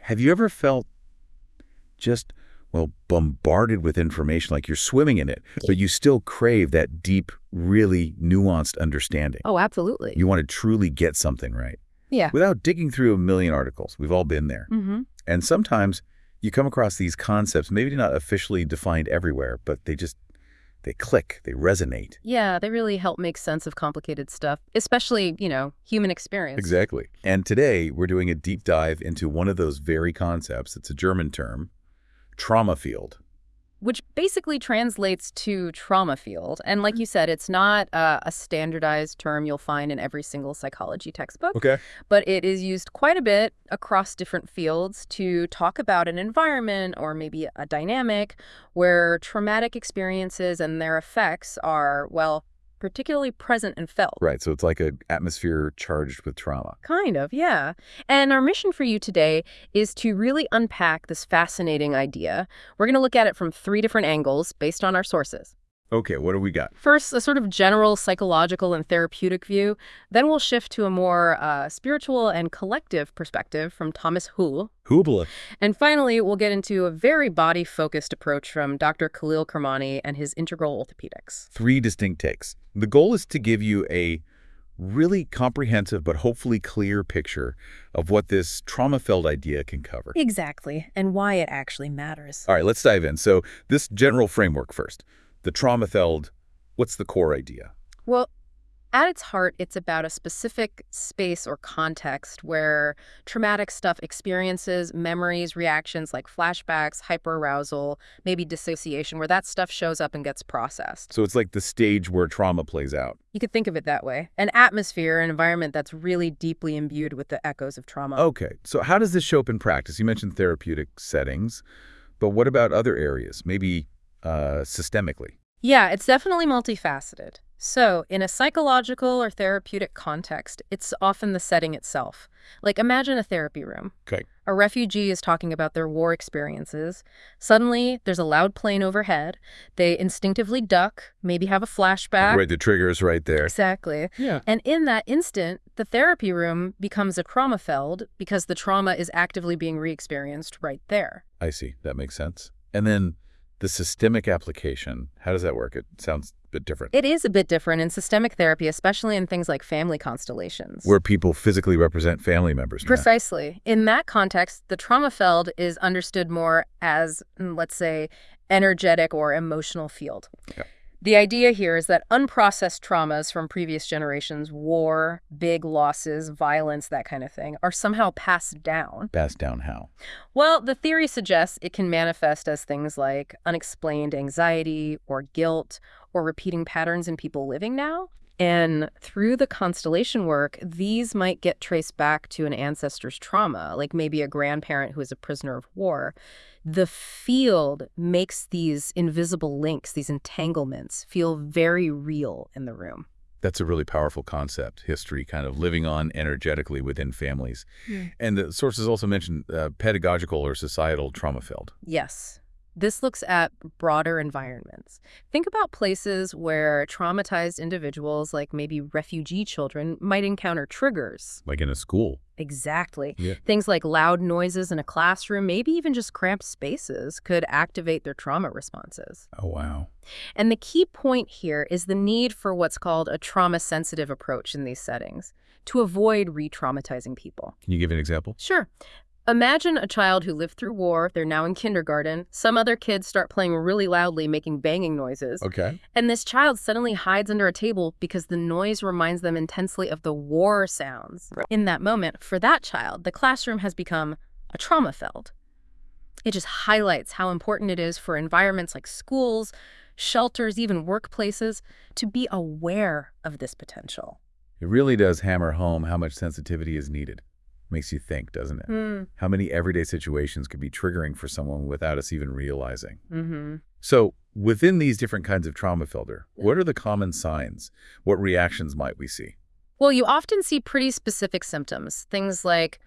Have you ever felt just, well, bombarded with information, like you're swimming in it, but you still crave that deep, really nuanced understanding? Oh, absolutely. You want to truly get something right Yeah. without digging through a million articles. We've all been there. Mm-hmm. And sometimes you come across these concepts, maybe not officially defined everywhere, but they click, they resonate. Yeah, they really help make sense of complicated stuff, especially, human experience. Exactly. And today we're doing a deep dive into one of those very concepts. It's a German term, trauma field. Which basically translates to trauma field. And like you said, it's not a standardized term you'll find in every single psychology textbook. Okay. But it is used quite a bit across different fields to talk about an environment or maybe a dynamic where traumatic experiences and their effects are, well, particularly present and felt. Right. So it's like an atmosphere charged with trauma. Kind of, yeah. And our mission for you today is to really unpack this fascinating idea. We're going to look at it from 3 different angles based on our sources. Okay, what do we got? First, a sort of general psychological and therapeutic view. Then we'll shift to a more spiritual and collective perspective from Thomas Hull. Hoobla. And finally, we'll get into a very body-focused approach from Dr. Khalil Kermani and his integral orthopedics. 3 distinct takes. The goal is to give you a really comprehensive but hopefully clear picture of what this trauma-filled idea can cover. Exactly, and why it actually matters. All right, let's dive in. So this general framework first. The trauma-filled, what's the core idea? Well, at its heart, it's about a specific space or context where traumatic stuff experiences, memories, reactions like flashbacks, hyperarousal, maybe dissociation, where that stuff shows up and gets processed. So it's like the stage where trauma plays out. You could think of it that way. An atmosphere, an environment that's really deeply imbued with the echoes of trauma. Okay, so how does this show up in practice? You mentioned therapeutic settings, but what about other areas, maybe systemically? Yeah, it's definitely multifaceted. So, in a psychological or therapeutic context, it's often the setting itself. Like, imagine a therapy room. Okay. A refugee is talking about their war experiences. Suddenly, there's a loud plane overhead. They instinctively duck, maybe have a flashback. Right, the trigger's right there. Exactly. Yeah. And in that instant, the therapy room becomes a trauma feld because the trauma is actively being re-experienced right there. I see. That makes sense. And then the systemic application, how does that work? It sounds a bit different. It is a bit different in systemic therapy, especially in things like family constellations. Where people physically represent family members. Precisely. In that context, the trauma field is understood more as, let's say, energetic or emotional field. Yeah. The idea here is that unprocessed traumas from previous generations, war, big losses, violence, that kind of thing, are somehow passed down. Passed down how? Well, the theory suggests it can manifest as things like unexplained anxiety or guilt or repeating patterns in people living now. And through the constellation work, these might get traced back to an ancestor's trauma, like maybe a grandparent who is a prisoner of war. The field makes these invisible links, these entanglements, feel very real in the room. That's a really powerful concept, history kind of living on energetically within families. And the sources also mentioned pedagogical or societal trauma field. Yes. This looks at broader environments. Think about places where traumatized individuals, like maybe refugee children, might encounter triggers. Like in a school. Exactly. Yeah. Things like loud noises in a classroom, maybe even just cramped spaces, could activate their trauma responses. Oh, wow. And the key point here is the need for what's called a trauma-sensitive approach in these settings to avoid re-traumatizing people. Can you give an example? Sure. Imagine a child who lived through war, they're now in kindergarten, some other kids start playing really loudly, making banging noises. Okay. And this child suddenly hides under a table because the noise reminds them intensely of the war sounds. In that moment, for that child, the classroom has become a trauma field. It just highlights how important it is for environments like schools, shelters, even workplaces, to be aware of this potential. It really does hammer home how much sensitivity is needed. Makes you think, doesn't it? How many everyday situations could be triggering for someone without us even realizing. So within these different kinds of trauma filter, what are the common signs? What reactions might we see? Well, you often see pretty specific symptoms, things like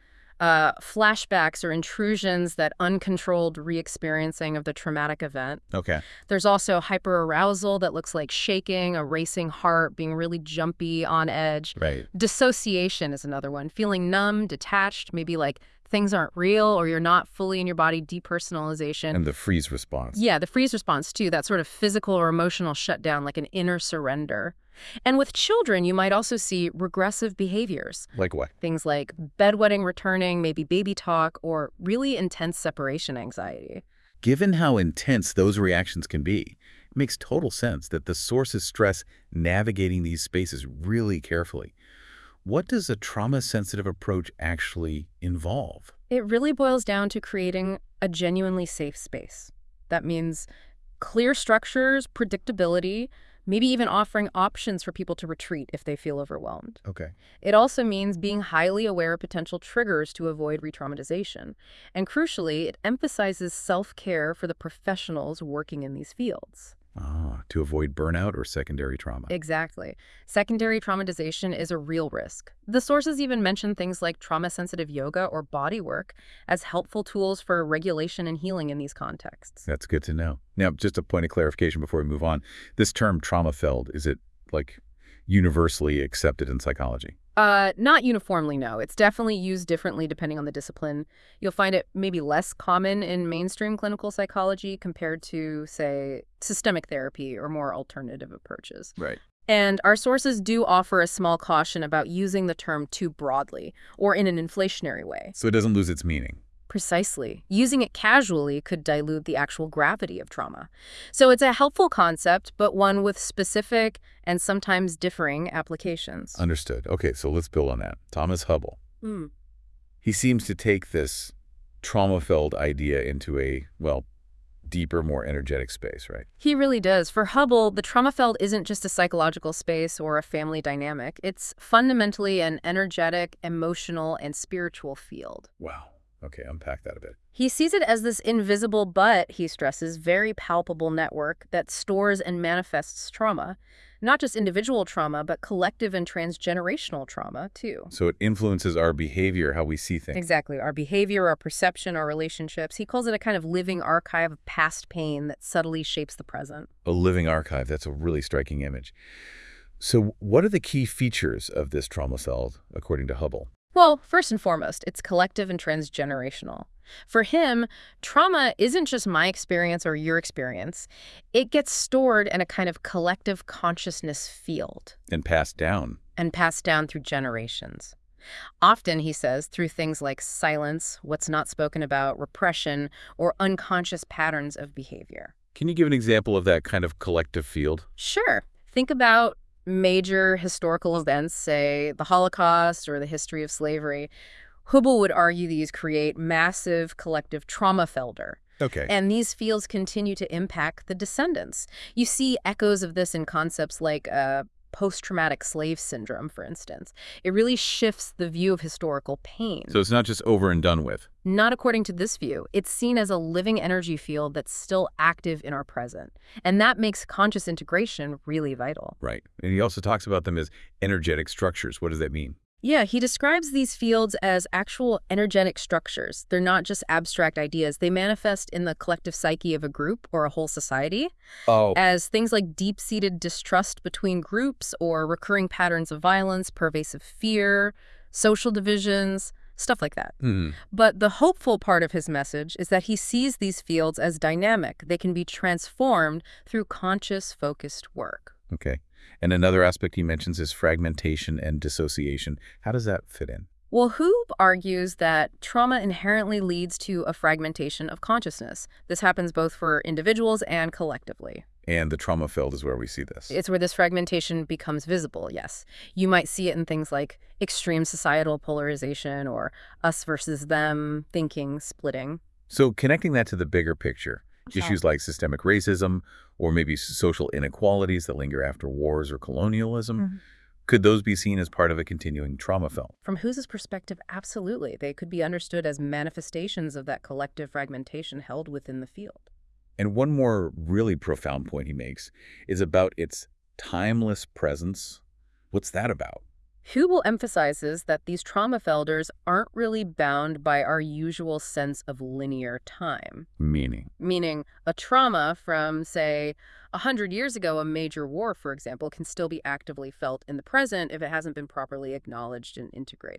flashbacks or intrusions, that uncontrolled re-experiencing of the traumatic event. Okay. There's also hyperarousal that looks like shaking, a racing heart, being really jumpy, on edge. Right. Dissociation is another one, feeling numb, detached, maybe like things aren't real or you're not fully in your body, depersonalization. And the freeze response. Yeah, the freeze response too, that sort of physical or emotional shutdown, like an inner surrender. And with children, you might also see regressive behaviors. Like what? Things like bedwetting returning, maybe baby talk, or really intense separation anxiety. Given how intense those reactions can be, it makes total sense that the sources stress navigating these spaces really carefully. What does a trauma-sensitive approach actually involve? It really boils down to creating a genuinely safe space. That means clear structures, predictability, maybe even offering options for people to retreat if they feel overwhelmed. Okay. It also means being highly aware of potential triggers to avoid re-traumatization. And crucially, it emphasizes self-care for the professionals working in these fields. To avoid burnout or secondary trauma. Exactly. Secondary traumatization is a real risk. The sources even mention things like trauma-sensitive yoga or body work as helpful tools for regulation and healing in these contexts. That's good to know. Now, just a point of clarification before we move on. This term trauma-feld, is it like universally accepted in psychology? Not uniformly, no. It's definitely used differently depending on the discipline. You'll find it maybe less common in mainstream clinical psychology compared to, say, systemic therapy or more alternative approaches. Right. And our sources do offer a small caution about using the term too broadly or in an inflationary way. So it doesn't lose its meaning. Precisely. Using it casually could dilute the actual gravity of trauma. So it's a helpful concept, but one with specific and sometimes differing applications. Understood. Okay, so let's build on that. Thomas Hubble. He seems to take this trauma-feld idea into a, well, deeper, more energetic space, right? He really does. For Hubble, the trauma field isn't just a psychological space or a family dynamic. It's fundamentally an energetic, emotional, and spiritual field. Wow. Okay, unpack that a bit. He sees it as this invisible but, he stresses, very palpable network that stores and manifests trauma. Not just individual trauma, but collective and transgenerational trauma, too. So it influences our behavior, how we see things. Exactly. Our behavior, our perception, our relationships. He calls it a kind of living archive of past pain that subtly shapes the present. A living archive. That's a really striking image. So what are the key features of this trauma field, according to Hubble? Well, first and foremost, it's collective and transgenerational. For him, trauma isn't just my experience or your experience. It gets stored in a kind of collective consciousness field. And passed down. And passed down through generations. Often, he says, through things like silence, what's not spoken about, repression, or unconscious patterns of behavior. Can you give an example of that kind of collective field? Sure. Think about major historical events, say the Holocaust or the history of slavery. Hubble would argue these create massive collective trauma felder. Okay. And these fields continue to impact the descendants. You see echoes of this in concepts like post-traumatic slave syndrome, for instance. It really shifts the view of historical pain. So it's not just over and done with. Not according to this view. It's seen as a living energy field that's still active in our present. And that makes conscious integration really vital. Right. And he also talks about them as energetic structures. What does that mean? Yeah, he describes these fields as actual energetic structures. They're not just abstract ideas. They manifest in the collective psyche of a group or a whole society as things like deep-seated distrust between groups or recurring patterns of violence, pervasive fear, social divisions, stuff like that. But the hopeful part of his message is that he sees these fields as dynamic. They can be transformed through conscious, focused work. Okay. And another aspect he mentions is fragmentation and dissociation. How does that fit in? Well, Hoob argues that trauma inherently leads to a fragmentation of consciousness. This happens both for individuals and collectively. And the trauma field is where we see this. It's where this fragmentation becomes visible, yes. You might see it in things like extreme societal polarization or us versus them thinking, splitting. So connecting that to the bigger picture, issues like systemic racism or maybe social inequalities that linger after wars or colonialism, could those be seen as part of a continuing trauma field? From Hoose's perspective, absolutely. They could be understood as manifestations of that collective fragmentation held within the field. And one more really profound point he makes is about its timeless presence. What's that about? Hubel emphasizes that these trauma felders aren't really bound by our usual sense of linear time. Meaning a trauma from, say, 100 years ago, a major war, for example, can still be actively felt in the present if it hasn't been properly acknowledged and integrated.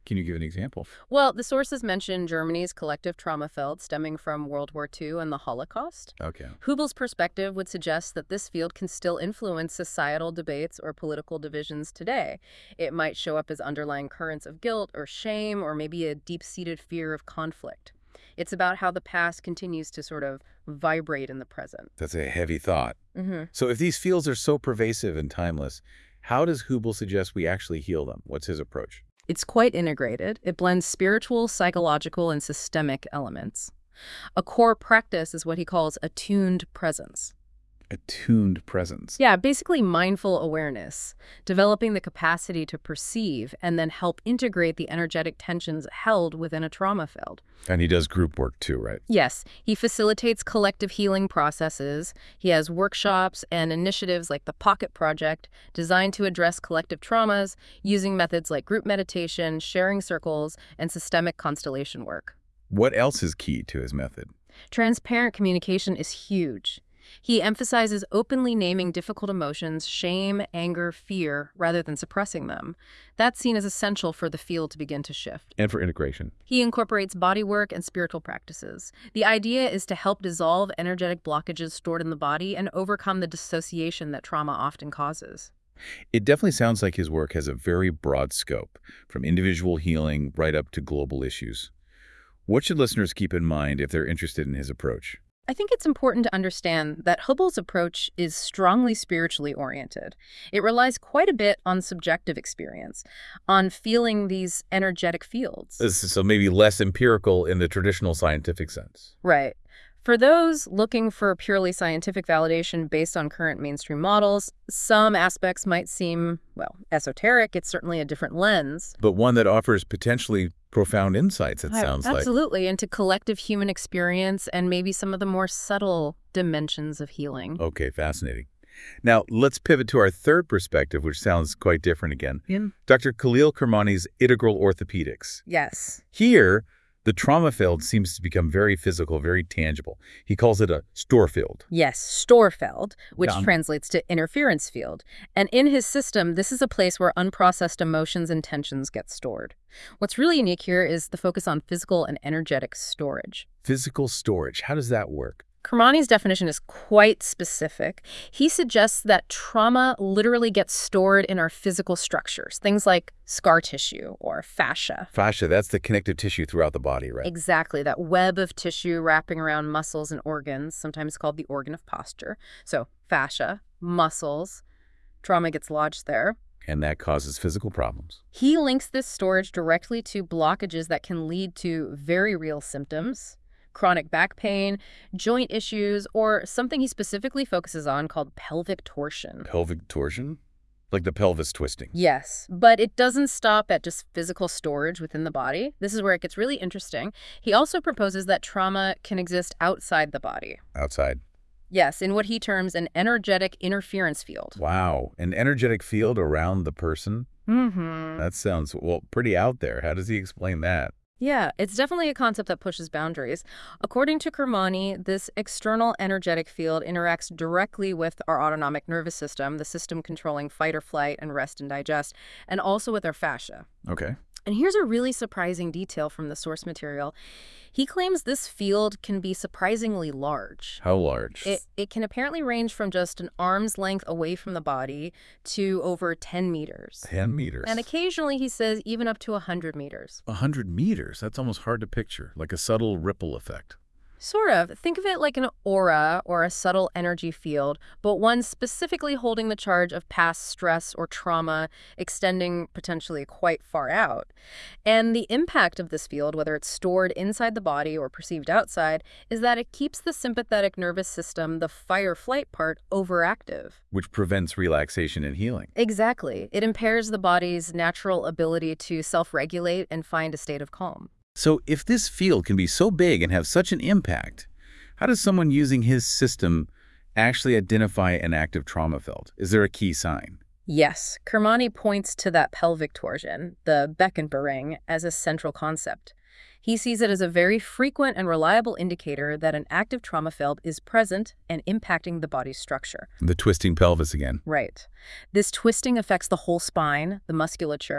Can you give an example? Well, the sources mention Germany's collective trauma field stemming from World War II and the Holocaust. Okay. Hubel's perspective would suggest that this field can still influence societal debates or political divisions today. It might show up as underlying currents of guilt or shame or maybe a deep-seated fear of conflict. It's about how the past continues to sort of vibrate in the present. That's a heavy thought. Mm-hmm. So if these fields are so pervasive and timeless, how does Hubel suggest we actually heal them? What's his approach? It's quite integrated. It blends spiritual, psychological, and systemic elements. A core practice is what he calls attuned presence. Attuned presence. Yeah, basically mindful awareness, developing the capacity to perceive and then help integrate the energetic tensions held within a trauma field. And he does group work too, right? Yes, he facilitates collective healing processes. He has workshops and initiatives like the Pocket Project designed to address collective traumas using methods like group meditation, sharing circles, and systemic constellation work. What else is key to his method? Transparent communication is huge. He emphasizes openly naming difficult emotions, shame, anger, fear, rather than suppressing them. That's seen as essential for the field to begin to shift. And for integration. He incorporates bodywork and spiritual practices. The idea is to help dissolve energetic blockages stored in the body and overcome the dissociation that trauma often causes. It definitely sounds like his work has a very broad scope, from individual healing right up to global issues. What should listeners keep in mind if they're interested in his approach? I think it's important to understand that Hubel's approach is strongly spiritually oriented. It relies quite a bit on subjective experience, on feeling these energetic fields. So maybe less empirical in the traditional scientific sense. Right. For those looking for purely scientific validation based on current mainstream models, some aspects might seem, well, esoteric. It's certainly a different lens. But one that offers potentially profound insights, it sounds like. Absolutely, into collective human experience and maybe some of the more subtle dimensions of healing. Okay, fascinating. Now, let's pivot to our third perspective, which sounds quite different again. Yeah. Dr. Khalil Kermani's integral orthopedics. Yes. Here, the trauma field seems to become very physical, very tangible. He calls it a store field. Yes, Storfeld, which Yeah. translates to interference field. And in his system, this is a place where unprocessed emotions and tensions get stored. What's really unique here is the focus on physical and energetic storage. Physical storage. How does that work? Kermani's definition is quite specific. He suggests that trauma literally gets stored in our physical structures, things like scar tissue or fascia. Fascia, that's the connective tissue throughout the body, right? Exactly, that web of tissue wrapping around muscles and organs, sometimes called the organ of posture. So fascia, muscles, trauma gets lodged there. And that causes physical problems. He links this storage directly to blockages that can lead to very real symptoms, chronic back pain, joint issues, or something he specifically focuses on called pelvic torsion. Pelvic torsion? Like the pelvis twisting. Yes, but it doesn't stop at just physical storage within the body. This is where it gets really interesting. He also proposes that trauma can exist outside the body. Outside. Yes, in what he terms an energetic interference field. Wow. An energetic field around the person? Mm-hmm. That sounds, well, pretty out there. How does he explain that? Yeah, it's definitely a concept that pushes boundaries. According to Kermani, this external energetic field interacts directly with our autonomic nervous system, the system controlling fight or flight and rest and digest, and also with our fascia. Okay. And here's a really surprising detail from the source material. He claims this field can be surprisingly large. How large? It can apparently range from just an arm's length away from the body to over 10 meters. 10 meters. And occasionally, he says, even up to 100 meters. 100 meters? That's almost hard to picture, like a subtle ripple effect. Sort of. Think of it like an aura or a subtle energy field, but one specifically holding the charge of past stress or trauma, extending potentially quite far out. And the impact of this field, whether it's stored inside the body or perceived outside, is that it keeps the sympathetic nervous system, the fight-or-flight part, overactive. Which prevents relaxation and healing. Exactly. It impairs the body's natural ability to self-regulate and find a state of calm. So if this field can be so big and have such an impact, how does someone using his system actually identify an active trauma field? Is there a key sign? Yes, Kermani points to that pelvic torsion, the Beckenbourring, as a central concept. He sees it as a very frequent and reliable indicator that an active trauma field is present and impacting the body's structure. The twisting pelvis again. Right. This twisting affects the whole spine, the musculature.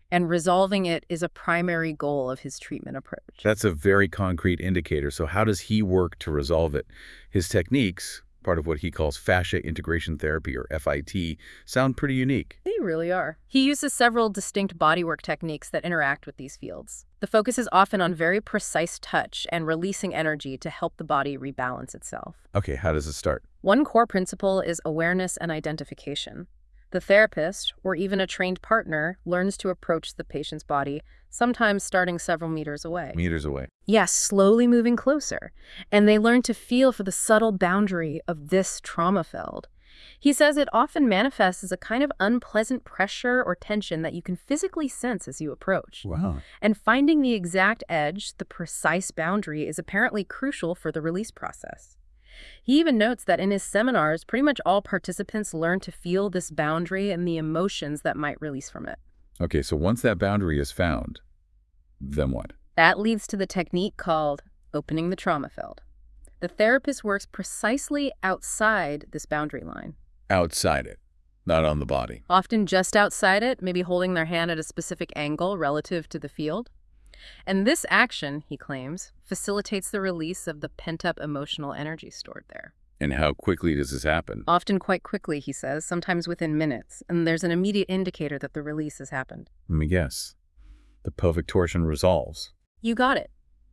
and resolving it is a primary goal of his treatment approach. That's a very concrete indicator. So how does he work to resolve it? His techniques, part of what he calls fascia integration therapy, or FIT, sound pretty unique. They really are. He uses several distinct bodywork techniques that interact with these fields. The focus is often on very precise touch and releasing energy to help the body rebalance itself. Okay, how does it start? One core principle is awareness and identification. The therapist, or even a trained partner, learns to approach the patient's body, sometimes starting several meters away. Meters away. Yes, slowly moving closer. And they learn to feel for the subtle boundary of this trauma field. He says it often manifests as a kind of unpleasant pressure or tension that you can physically sense as you approach. Wow. And finding the exact edge, the precise boundary, is apparently crucial for the release process. He even notes that in his seminars, pretty much all participants learn to feel this boundary and the emotions that might release from it. Okay, so once that boundary is found, then what? That leads to the technique called opening the trauma field. The therapist works precisely outside this boundary line. Outside it, not on the body. Often just outside it, maybe holding their hand at a specific angle relative to the field. And this action, he claims, facilitates the release of the pent-up emotional energy stored there. And how quickly does this happen? Often quite quickly, he says, sometimes within minutes, and there's an immediate indicator that the release has happened. Let me guess. The pelvic torsion resolves. You got it.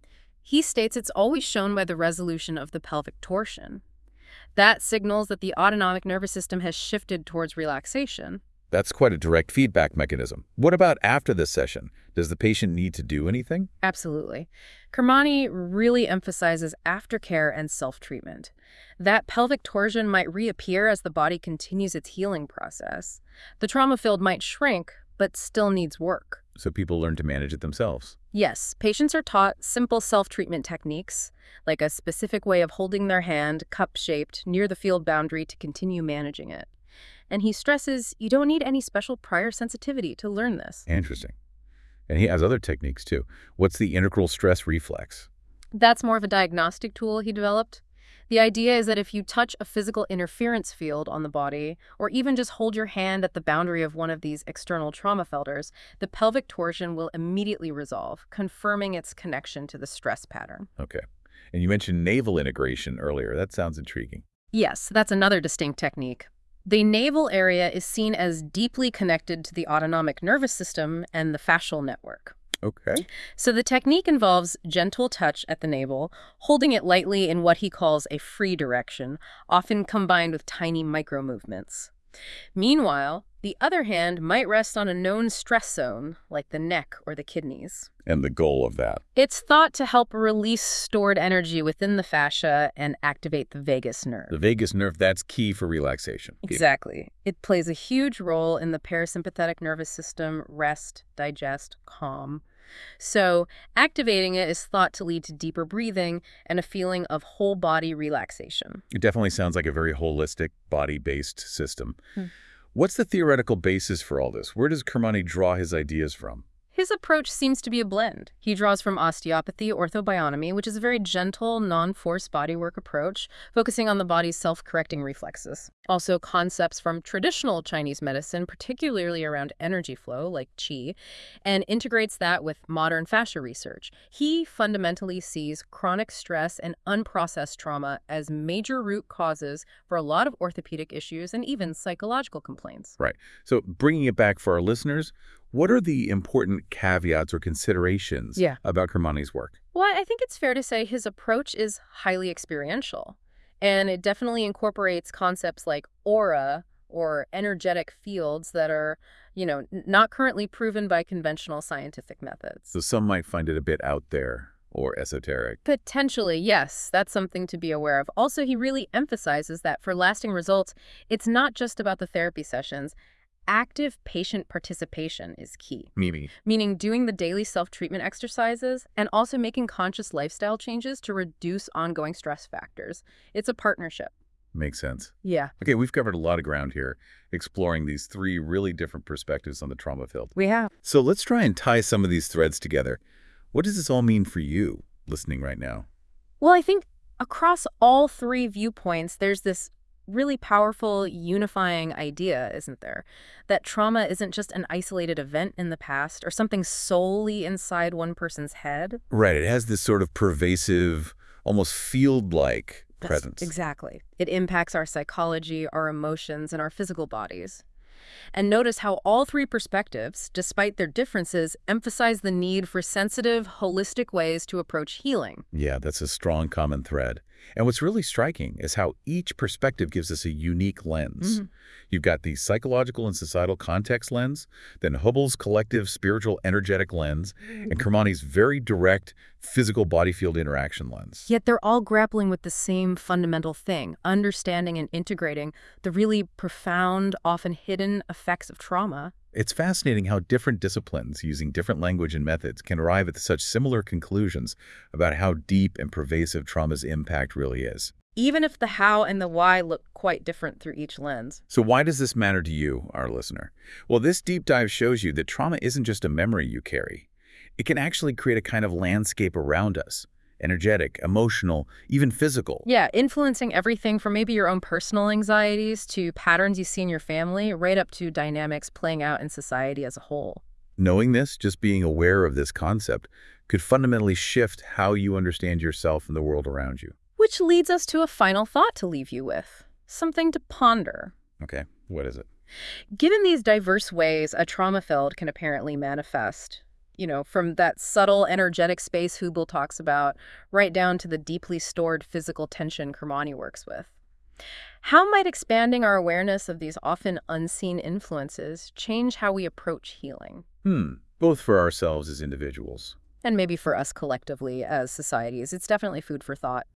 He states it's always shown by the resolution of the pelvic torsion. That signals that the autonomic nervous system has shifted towards relaxation. That's quite a direct feedback mechanism. What about after this session? Does the patient need to do anything? Absolutely. Kermani really emphasizes aftercare and self-treatment. That pelvic torsion might reappear as the body continues its healing process. The trauma field might shrink, but still needs work. So people learn to manage it themselves. Yes, patients are taught simple self-treatment techniques, like a specific way of holding their hand, cup-shaped, near the field boundary to continue managing it. And he stresses you don't need any special prior sensitivity to learn this. Interesting. And he has other techniques too. What's the integral stress reflex? That's more of a diagnostic tool he developed. The idea is that if you touch a physical interference field on the body, or even just hold your hand at the boundary of one of these external trauma filters, the pelvic torsion will immediately resolve, confirming its connection to the stress pattern. Okay. And you mentioned navel integration earlier. That sounds intriguing. Yes, that's another distinct technique. The navel area is seen as deeply connected to the autonomic nervous system and the fascial network. Okay. So the technique involves gentle touch at the navel, holding it lightly in what he calls a free direction, often combined with tiny micro-movements. Meanwhile, the other hand might rest on a known stress zone, like the neck or the kidneys. And the goal of that? It's thought to help release stored energy within the fascia and activate the vagus nerve. The vagus nerve, that's key for relaxation. Exactly. It plays a huge role in the parasympathetic nervous system, rest, digest, calm. So activating it is thought to lead to deeper breathing and a feeling of whole body relaxation. It definitely sounds like a very holistic, body-based system. What's the theoretical basis for all this? Where does Kermani draw his ideas from? His approach seems to be a blend. He draws from osteopathy, orthobionomy, which is a very gentle, non-force bodywork approach, focusing on the body's self-correcting reflexes. Also concepts from traditional Chinese medicine, particularly around energy flow, like qi, and integrates that with modern fascia research. He fundamentally sees chronic stress and unprocessed trauma as major root causes for a lot of orthopedic issues and even psychological complaints. Right. So bringing it back for our listeners, what are the important caveats or considerations about Kermani's work? Well, I think it's fair to say his approach is highly experiential, and it definitely incorporates concepts like aura or energetic fields that are, not currently proven by conventional scientific methods. So some might find it a bit out there or esoteric. Potentially, yes. That's something to be aware of. Also, he really emphasizes that for lasting results, it's not just about the therapy sessions. Active patient participation is key. Meaning doing the daily self-treatment exercises and also making conscious lifestyle changes to reduce ongoing stress factors. It's a partnership. Makes sense. Yeah. Okay, we've covered a lot of ground here, exploring these three really different perspectives on the trauma field. We have. So let's try and tie some of these threads together. What does this all mean for you, listening right now? Well, I think across all three viewpoints, there's this really powerful, unifying idea, isn't there? That trauma isn't just an isolated event in the past or something solely inside one person's head. Right. It has this sort of pervasive, almost field-like presence. Exactly. It impacts our psychology, our emotions, and our physical bodies. And notice how all three perspectives, despite their differences, emphasize the need for sensitive, holistic ways to approach healing. Yeah, that's a strong common thread. And what's really striking is how each perspective gives us a unique lens. You've got the psychological and societal context lens, then Hubble's collective spiritual energetic lens, and Kermani's very direct physical body-field interaction lens. Yet they're all grappling with the same fundamental thing, understanding and integrating the really profound, often hidden effects of trauma. It's fascinating how different disciplines, using different language and methods, can arrive at such similar conclusions about how deep and pervasive trauma's impact really is. Even if the how and the why look quite different through each lens. So why does this matter to you, our listener? Well, this deep dive shows you that trauma isn't just a memory you carry. It can actually create a kind of landscape around us. Energetic, emotional, even physical. Yeah, influencing everything from maybe your own personal anxieties to patterns you see in your family, right up to dynamics playing out in society as a whole. Knowing this, just being aware of this concept, could fundamentally shift how you understand yourself and the world around you. Which leads us to a final thought to leave you with. Something to ponder. Okay, what is it? Given these diverse ways a trauma field can apparently manifest, from that subtle, energetic space Hubel talks about, right down to the deeply stored physical tension Kermani works with. How might expanding our awareness of these often unseen influences change how we approach healing? Both for ourselves as individuals. And maybe for us collectively as societies. It's definitely food for thought.